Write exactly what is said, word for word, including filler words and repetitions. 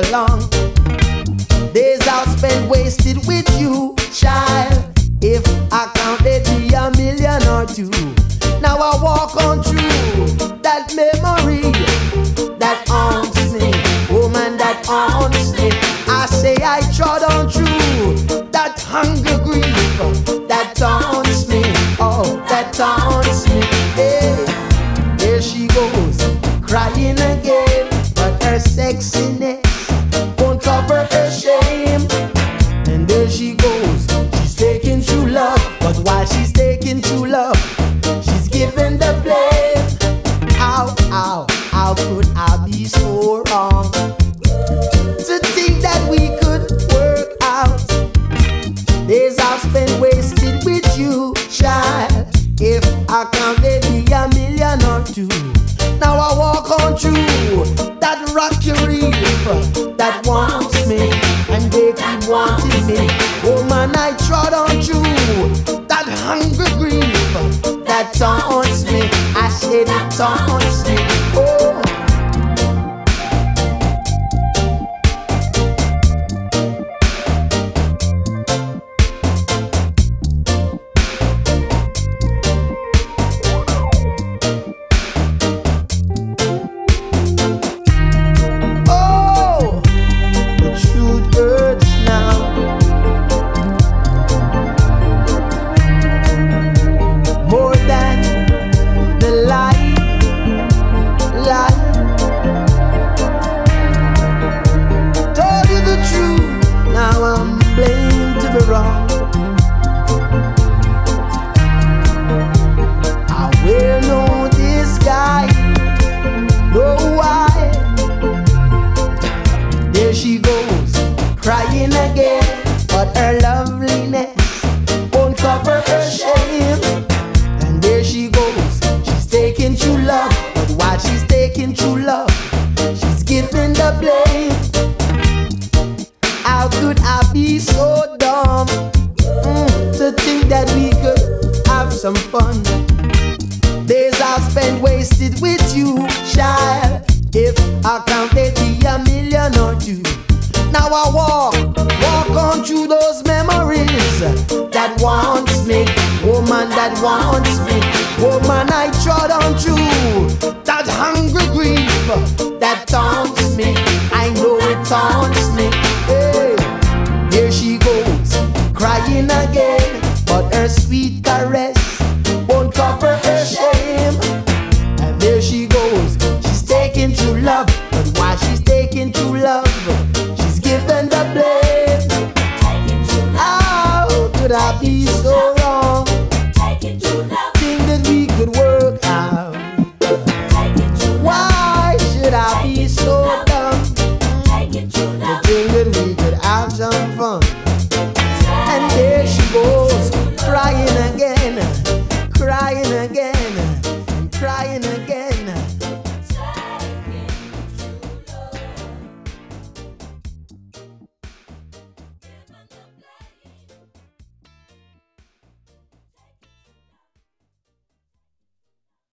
long. Days I've spent wasted with you, child. If I counted be a million or two. Now I walk on through that memory that haunts me, woman that haunts me. I say I trod on through that hunger grief that taunts me, oh, that taunts me. Hey, there she goes, crying again, but her sexiness won't cover her shame. And there she goes, she's taking true love, but while she's taking true love, she's giving the blame. Ow, ow, how could I be so wrong to think that we could work out? Days I've spent wasted with you, child. If I count maybe a million or two. Now I walk on through that rocky reef that wants me, and they keep wanting me. Woman, I trod on through that hunger grief that taunts me. I said it taunts me. Oh. Crying again, but her loveliness won't cover her shame. And there she goes, she's taking true love, but while she's taking true love, she's giving the blame. How could I be so dumb mm, to think that we could have some fun? Days I've spent wasted with you, child. If I counted be a million or two. Now I walk, walk on through those memories that wants me, woman that wants me. Woman, I trod on through that hungry grief that taunts me. I know it taunts me. Hey, here she goes, crying again, but her sweet caress